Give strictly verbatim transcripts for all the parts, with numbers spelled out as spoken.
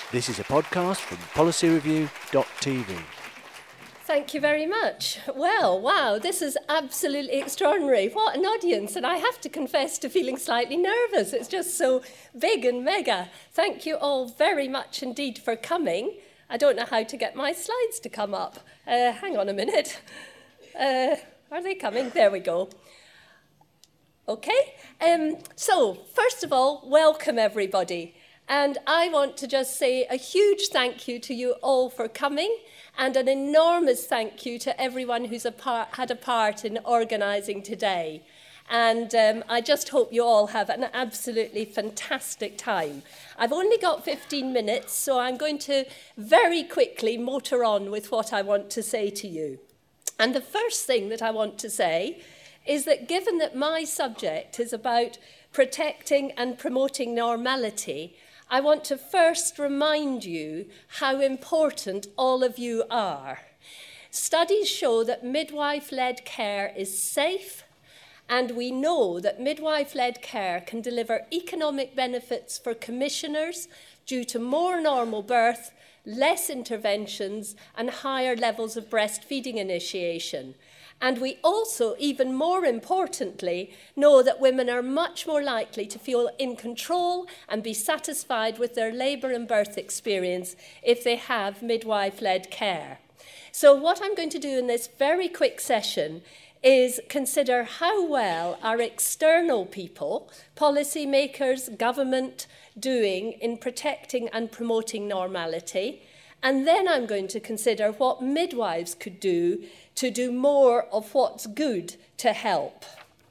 This is a podcast from policy review dot t v. Thank you very much. Well, wow, this is absolutely extraordinary. What an audience. And I have to confess to feeling slightly nervous. It's just so big and mega. Thank you all very much indeed for coming. I don't know how to get my slides to come up. Uh, hang on a minute. Uh, are they coming? There we go. Okay. Um, so, first of all, welcome everybody. And I want to just say a huge thank you to you all for coming, and an enormous thank you to everyone who's a part, had a part in organising today. And um, I just hope you all have an absolutely fantastic time. I've only got fifteen minutes, so I'm going to very quickly motor on with what I want to say to you. And the first thing that I want to say is that given that my subject is about protecting and promoting normality, I want to first remind you how important all of you are. Studies show that midwife-led care is safe, and we know that midwife-led care can deliver economic benefits for commissioners due to more normal birth, less interventions, and higher levels of breastfeeding initiation. And we also, even more importantly, know that women are much more likely to feel in control and be satisfied with their labour and birth experience if they have midwife-led care. So what I'm going to do in this very quick session is consider how well are external people, policymakers, government, doing in protecting and promoting normality. And then I'm going to consider what midwives could do to do more of what's good to help.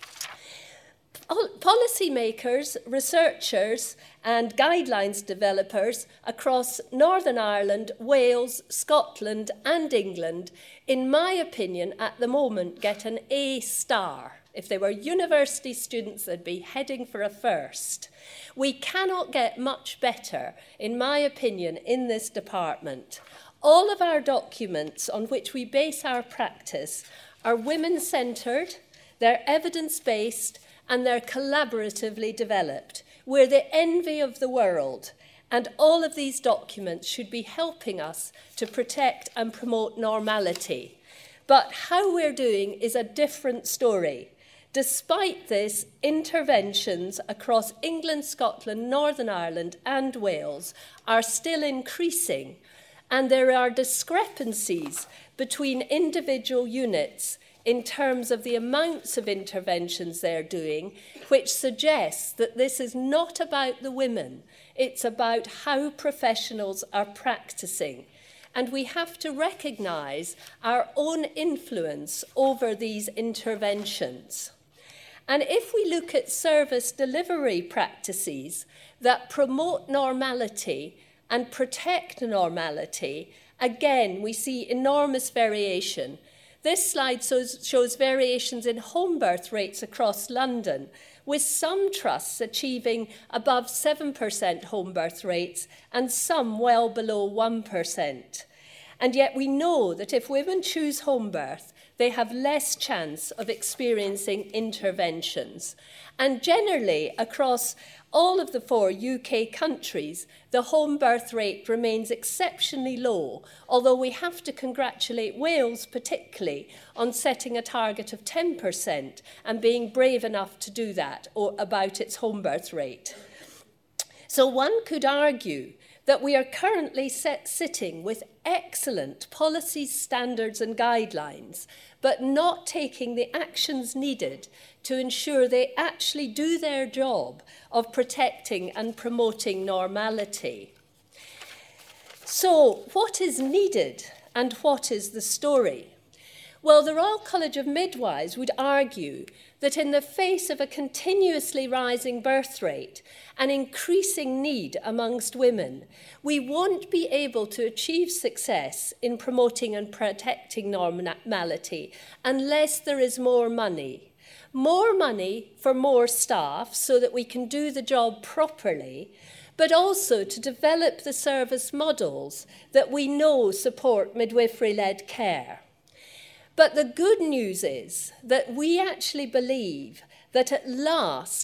Policymakers, researchers, and guidelines developers across Northern Ireland, Wales, Scotland, and England, in my opinion, at the moment, get an A star. If they were university students, they'd be heading for a first. We cannot get much better, in my opinion, in this department. All of our documents on which we base our practice are women-centred, they're evidence-based, and they're collaboratively developed. We're the envy of the world, and all of these documents should be helping us to protect and promote normality. But how we're doing is a different story. Despite this, interventions across England, Scotland, Northern Ireland, and Wales are still increasing, and there are discrepancies between individual units in terms of the amounts of interventions they're doing, which suggests that this is not about the women, it's about how professionals are practicing. And we have to recognise our own influence over these interventions. And if we look at service delivery practices that promote normality and protect normality, again, we see enormous variation. This slide shows, shows variations in home birth rates across London, with some trusts achieving above seven percent home birth rates and some well below one percent. And yet we know that if women choose home birth, they have less chance of experiencing interventions. And generally, across all of the four U K countries, the home birth rate remains exceptionally low, although we have to congratulate Wales particularly on setting a target of ten percent and being brave enough to do that or about its home birth rate. So one could argue that we are currently set, sitting with excellent policies, standards and guidelines, but not taking the actions needed to ensure they actually do their job of protecting and promoting normality. So, what is needed and what is the story? Well, the Royal College of Midwives would argue that in the face of a continuously rising birth rate and increasing need amongst women, we won't be able to achieve success in promoting and protecting normality unless there is more money. More money for more staff so that we can do the job properly, but also to develop the service models that we know support midwifery-led care. But the good news is that we actually believe that at last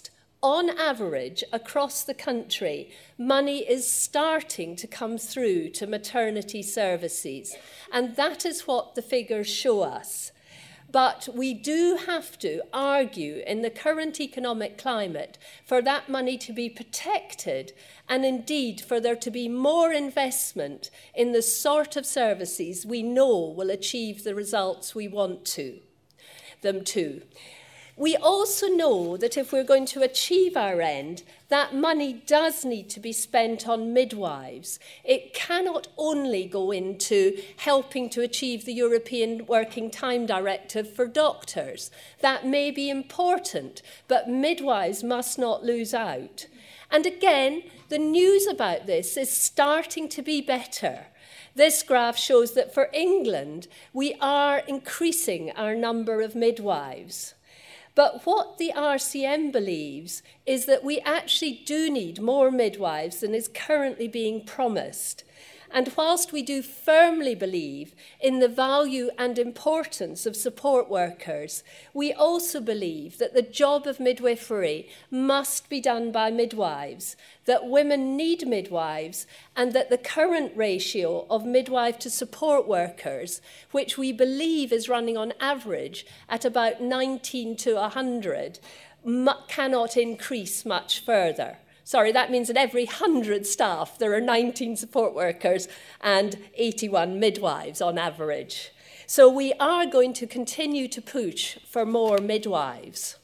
on average, across the country, money is starting to come through to maternity services. And that is what the figures show us. But we do have to argue in the current economic climate for that money to be protected and indeed for there to be more investment in the sort of services we know will achieve the results we want to, them to. We also know that if we're going to achieve our end, that money does need to be spent on midwives. It cannot only go into helping to achieve the European Working Time Directive for doctors. That may be important, but midwives must not lose out. And again, the news about this is starting to be better. This graph shows that for England, we are increasing our number of midwives. But what the R C M believes is that we actually do need more midwives than is currently being promised. And whilst we do firmly believe in the value and importance of support workers, we also believe that the job of midwifery must be done by midwives, that women need midwives, and that the current ratio of midwife to support workers, which we believe is running on average at about nineteen to one hundred, cannot increase much further. Sorry, that means that every one hundred staff, there are nineteen support workers and eighty-one midwives on average. So we are going to continue to push for more midwives.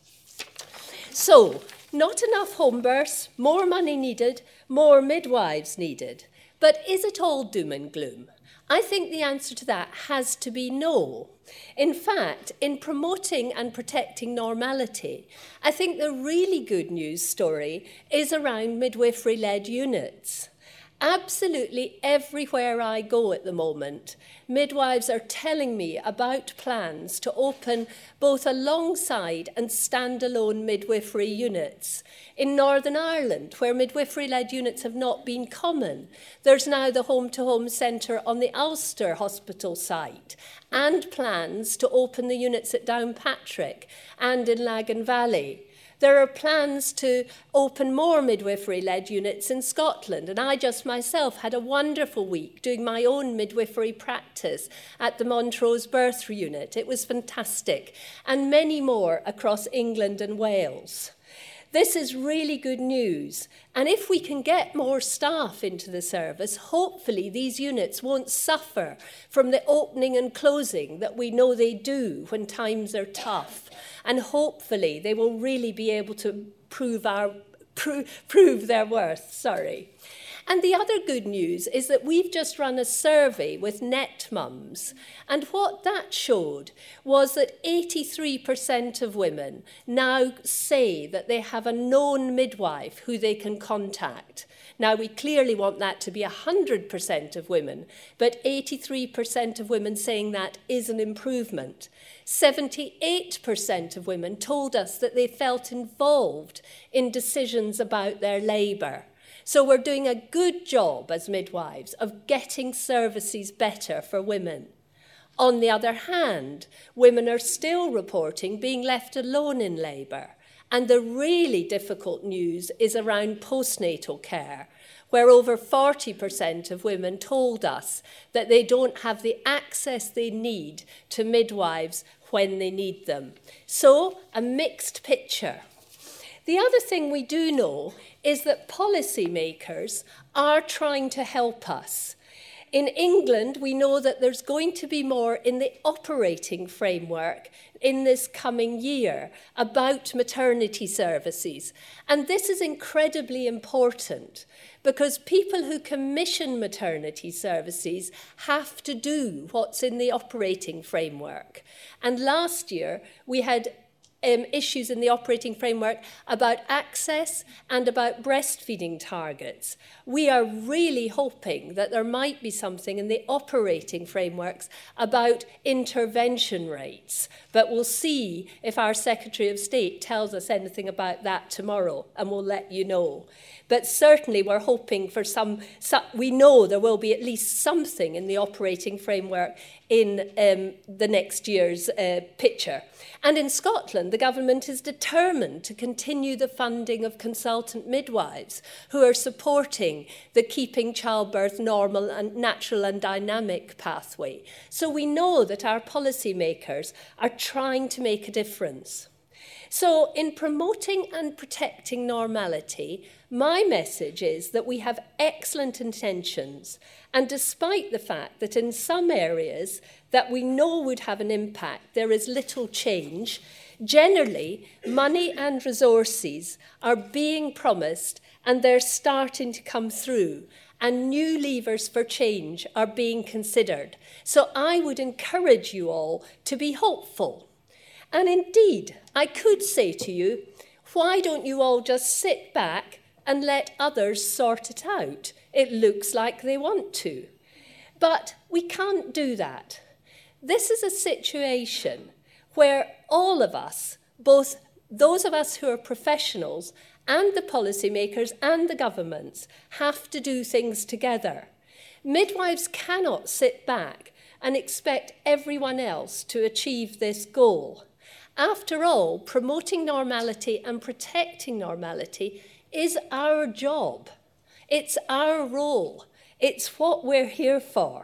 So, not enough home births, more money needed, more midwives needed. But is it all doom and gloom? I think the answer to that has to be no. In fact, in promoting and protecting normality, I think the really good news story is around midwifery-led units. Absolutely everywhere I go at the moment, midwives are telling me about plans to open both alongside and standalone midwifery units. In Northern Ireland, where midwifery-led units have not been common, there's now the home-to-home centre on the Ulster Hospital site and plans to open the units at Downpatrick and in Lagan Valley. There are plans to open more midwifery-led units in Scotland, and I just myself had a wonderful week doing my own midwifery practice at the Montrose Birth Unit. It was fantastic, and many more across England and Wales. This is really good news, and if we can get more staff into the service, hopefully these units won't suffer from the opening and closing that we know they do when times are tough, and hopefully they will really be able to prove, our, pro- prove their worth. Sorry. And the other good news is that we've just run a survey with Net Mums, and what that showed was that eighty-three percent of women now say that they have a known midwife who they can contact. Now, we clearly want that to be one hundred percent of women, but eighty-three percent of women saying that is an improvement. seventy-eight percent of women told us that they felt involved in decisions about their labour. So we're doing a good job as midwives of getting services better for women. On the other hand, women are still reporting being left alone in labour. And the really difficult news is around postnatal care, where over forty percent of women told us that they don't have the access they need to midwives when they need them. So, a mixed picture. The other thing we do know is that policymakers are trying to help us. In England, we know that there's going to be more in the operating framework in this coming year about maternity services. And this is incredibly important because people who commission maternity services have to do what's in the operating framework. And last year, we had Um, issues in the operating framework about access and about breastfeeding targets. We are really hoping that there might be something in the operating frameworks about intervention rates, but we'll see if our Secretary of State tells us anything about that tomorrow, and we'll let you know. But certainly we're hoping for some, some we know there will be at least something in the operating framework in um, the next year's uh, picture. And in Scotland, the government is determined to continue the funding of consultant midwives who are supporting the keeping childbirth normal and natural and dynamic pathway. So we know that our policymakers are trying to make a difference. So in promoting and protecting normality, my message is that we have excellent intentions, and despite the fact that in some areas that we know would have an impact, there is little change, generally money and resources are being promised and they're starting to come through, and new levers for change are being considered. So I would encourage you all to be hopeful. And indeed, I could say to you, why don't you all just sit back and let others sort it out? It looks like they want to. But we can't do that. This is a situation where all of us, both those of us who are professionals and the policymakers and the governments, have to do things together. Midwives cannot sit back and expect everyone else to achieve this goal. After all, promoting normality and protecting normality is our job. It's our role. It's what we're here for.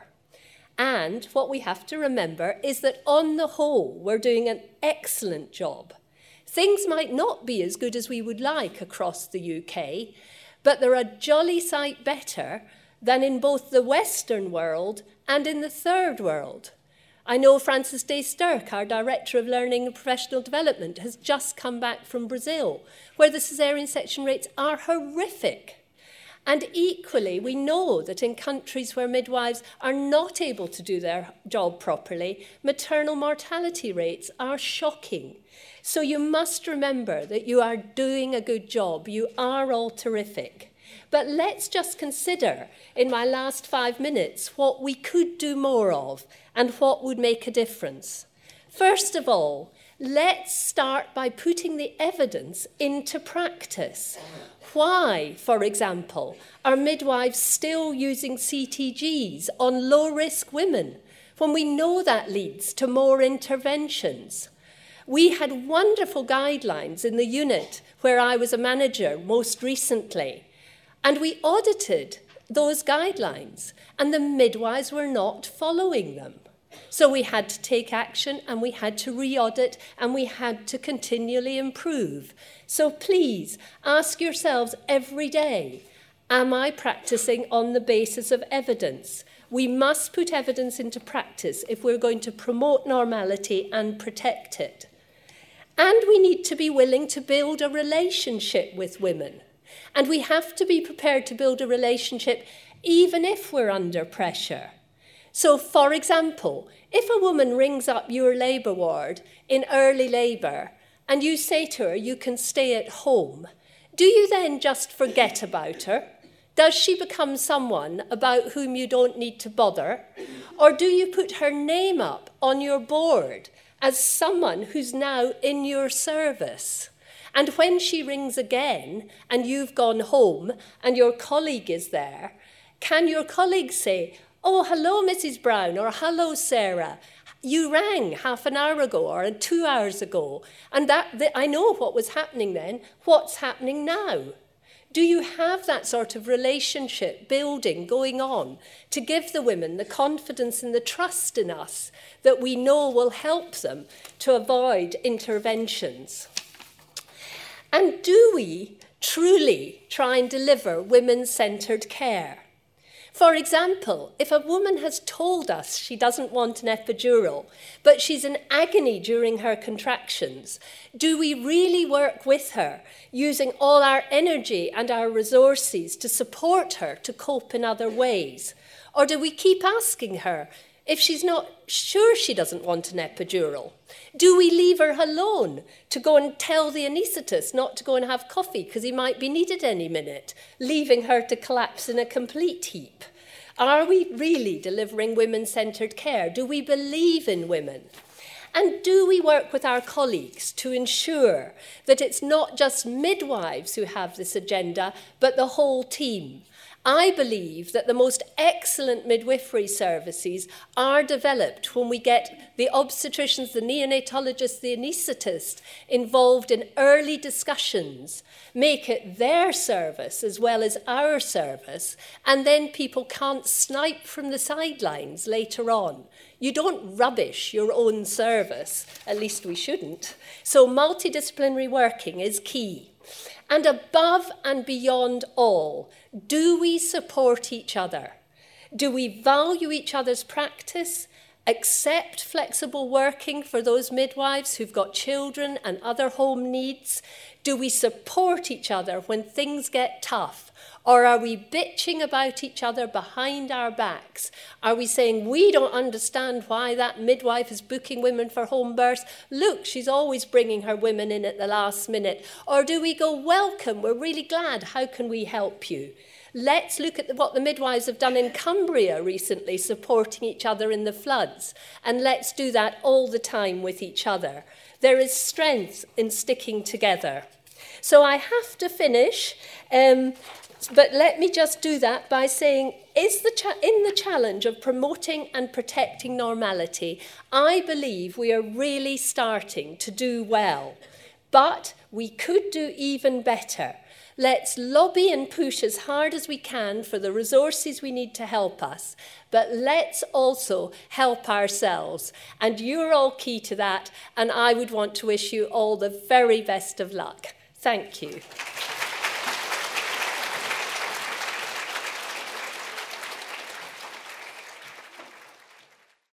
And what we have to remember is that on the whole, we're doing an excellent job. Things might not be as good as we would like across the U K, but they're a jolly sight better than in both the Western world and in the Third World. I know Frances Day Stirk, our Director of Learning and Professional Development, has just come back from Brazil, where the caesarean section rates are horrific. And equally, we know that in countries where midwives are not able to do their job properly, maternal mortality rates are shocking. So you must remember that you are doing a good job. You are all terrific. But let's just consider, in my last five minutes, what we could do more of and what would make a difference. First of all, let's start by putting the evidence into practice. Why, for example, are midwives still using C T Gs on low-risk women when we know that leads to more interventions? We had wonderful guidelines in the unit where I was a manager most recently, and we audited those guidelines, and the midwives were not following them. So we had to take action, and we had to re-audit, and we had to continually improve. So please ask yourselves every day, am I practicing on the basis of evidence? We must put evidence into practice if we're going to promote normality and protect it. And we need to be willing to build a relationship with women. And we have to be prepared to build a relationship even if we're under pressure. So, for example, if a woman rings up your labour ward in early labour and you say to her, you can stay at home, do you then just forget about her? Does she become someone about whom you don't need to bother? Or do you put her name up on your board as someone who's now in your service? And when she rings again and you've gone home and your colleague is there, can your colleague say, oh, hello, Missus Brown, or hello, Sarah, you rang half an hour ago or two hours ago, and that, that I know what was happening then. What's happening now? Do you have that sort of relationship building going on to give the women the confidence and the trust in us that we know will help them to avoid interventions? And do we truly try and deliver women-centred care? For example, if a woman has told us she doesn't want an epidural, but she's in agony during her contractions, do we really work with her, using all our energy and our resources to support her to cope in other ways? Or do we keep asking her if she's not sure she doesn't want an epidural? Do we leave her alone to go and tell the anaesthetist not to go and have coffee because he might be needed any minute, leaving her to collapse in a complete heap? Are we really delivering women-centred care? Do we believe in women? And do we work with our colleagues to ensure that it's not just midwives who have this agenda, but the whole team? I believe that the most excellent midwifery services are developed when we get the obstetricians, the neonatologists, the anaesthetists involved in early discussions, make it their service as well as our service, and then people can't snipe from the sidelines later on. You don't rubbish your own service, at least we shouldn't. So multidisciplinary working is key. And above and beyond all, do we support each other? Do we value each other's practice, accept flexible working for those midwives who've got children and other home needs? Do we support each other when things get tough? Or are we bitching about each other behind our backs? Are we saying, we don't understand why that midwife is booking women for home births? Look, she's always bringing her women in at the last minute. Or do we go, welcome, we're really glad, how can we help you? Let's look at what the midwives have done in Cumbria recently, supporting each other in the floods. And let's do that all the time with each other. There is strength in sticking together. So I have to finish, um, but let me just do that by saying, is the cha- in the challenge of promoting and protecting normality, I believe we are really starting to do well. But we could do even better. Let's lobby and push as hard as we can for the resources we need to help us, but let's also help ourselves. And you're all key to that, and I would want to wish you all the very best of luck. Thank you.